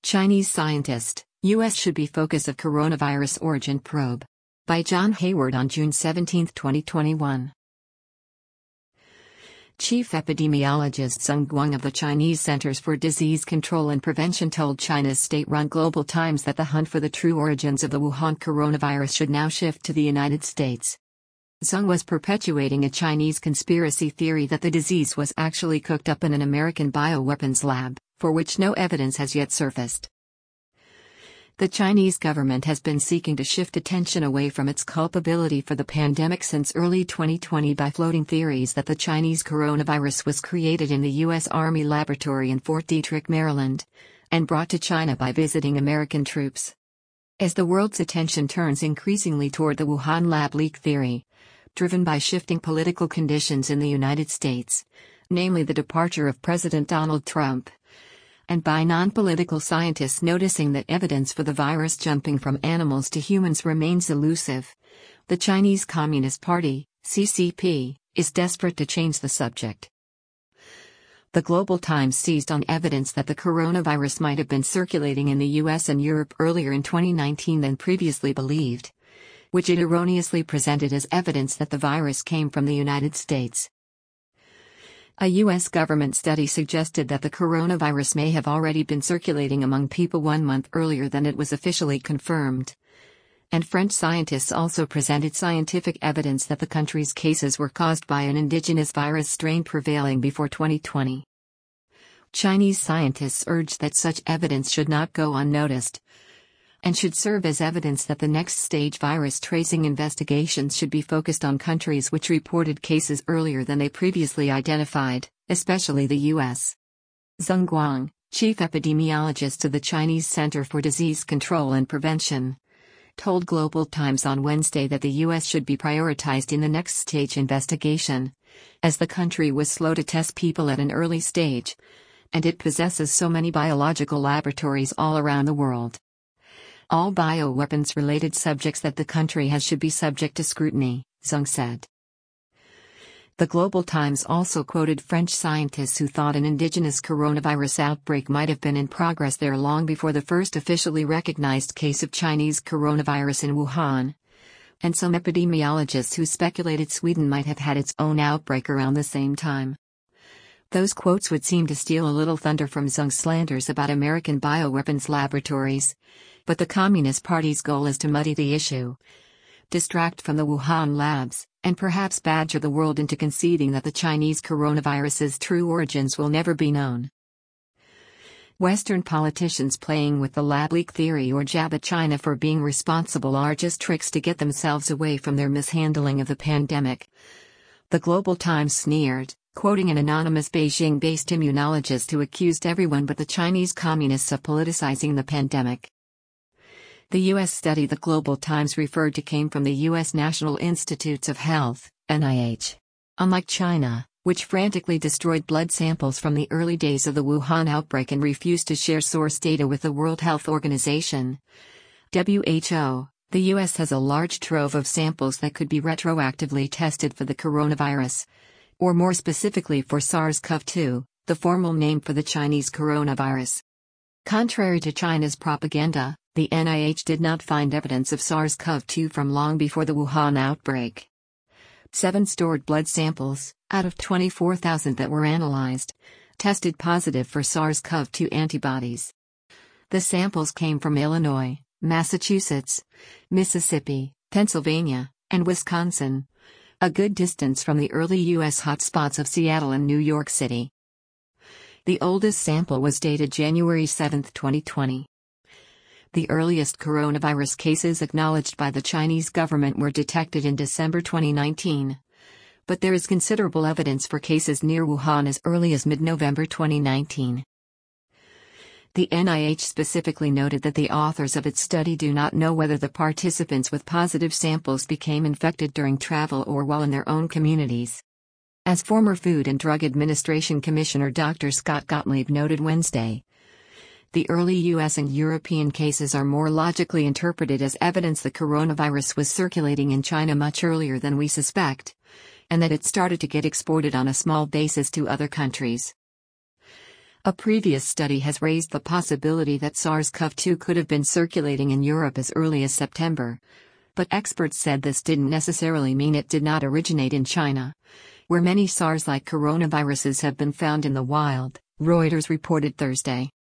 Chinese scientist, U.S. should be focus of coronavirus origin probe. By John Hayward on June 17, 2021. Chief epidemiologist Zheng Guang of the Chinese Centers for Disease Control and Prevention told China's state-run Global Times that the hunt for the true origins of the Wuhan coronavirus should now shift to the United States. Zheng was perpetuating a Chinese conspiracy theory that the disease was actually cooked up in an American bioweapons lab, for which no evidence has yet surfaced. The Chinese government has been seeking to shift attention away from its culpability for the pandemic since early 2020 by floating theories that the Chinese coronavirus was created in the U.S. Army laboratory in Fort Detrick, Maryland, and brought to China by visiting American troops. As the world's attention turns increasingly toward the Wuhan lab leak theory, driven by shifting political conditions in the United States, namely the departure of President Donald Trump, and by non-political scientists noticing that evidence for the virus jumping from animals to humans remains elusive, the Chinese Communist Party, CCP, is desperate to change the subject. The Global Times seized on evidence that the coronavirus might have been circulating in the US and Europe earlier in 2019 than previously believed, which it erroneously presented as evidence that the virus came from the United States. A U.S. government study suggested that the coronavirus may have already been circulating among people 1 month earlier than it was officially confirmed. And French scientists also presented scientific evidence that the country's cases were caused by an indigenous virus strain prevailing before 2020. Chinese scientists urged that such evidence should not go unnoticed, and should serve as evidence that the next stage virus tracing investigations should be focused on countries which reported cases earlier than they previously identified, especially the U.S. Zheng Guang, chief epidemiologist of the Chinese Center for Disease Control and Prevention, told Global Times on Wednesday that the U.S. should be prioritized in the next stage investigation, as the country was slow to test people at an early stage, and it possesses so many biological laboratories all around the world. All bioweapons-related subjects that the country has should be subject to scrutiny, Zheng said. The Global Times also quoted French scientists who thought an indigenous coronavirus outbreak might have been in progress there long before the first officially recognized case of Chinese coronavirus in Wuhan, and some epidemiologists who speculated Sweden might have had its own outbreak around the same time. Those quotes would seem to steal a little thunder from Zheng's slanders about American bioweapons laboratories, but the Communist Party's goal is to muddy the issue, distract from the Wuhan labs, and perhaps badger the world into conceding that the Chinese coronavirus's true origins will never be known. Western politicians playing with the lab leak theory or jab at China for being responsible are just tricks to get themselves away from their mishandling of the pandemic, the Global Times sneered, quoting an anonymous Beijing-based immunologist who accused everyone but the Chinese communists of politicizing the pandemic. The U.S. study the Global Times referred to came from the U.S. National Institutes of Health, NIH. Unlike China, which frantically destroyed blood samples from the early days of the Wuhan outbreak and refused to share source data with the World Health Organization, WHO, the U.S. has a large trove of samples that could be retroactively tested for the coronavirus, or more specifically for SARS-CoV-2, the formal name for the Chinese coronavirus. Contrary to China's propaganda, the NIH did not find evidence of SARS-CoV-2 from long before the Wuhan outbreak. 7 stored blood samples, out of 24,000 that were analyzed, tested positive for SARS-CoV-2 antibodies. The samples came from Illinois, Massachusetts, Mississippi, Pennsylvania, and Wisconsin, a good distance from the early U.S. hotspots of Seattle and New York City. The oldest sample was dated January 7, 2020. The earliest coronavirus cases acknowledged by the Chinese government were detected in December 2019. But there is considerable evidence for cases near Wuhan as early as mid-November 2019. The NIH specifically noted that the authors of its study do not know whether the participants with positive samples became infected during travel or while in their own communities. As former Food and Drug Administration Commissioner Dr. Scott Gottlieb noted Wednesday, the early U.S. and European cases are more logically interpreted as evidence the coronavirus was circulating in China much earlier than we suspect, and that it started to get exported on a small basis to other countries. A previous study has raised the possibility that SARS-CoV-2 could have been circulating in Europe as early as September. But experts said this didn't necessarily mean it did not originate in China, where many SARS-like coronaviruses have been found in the wild, Reuters reported Thursday.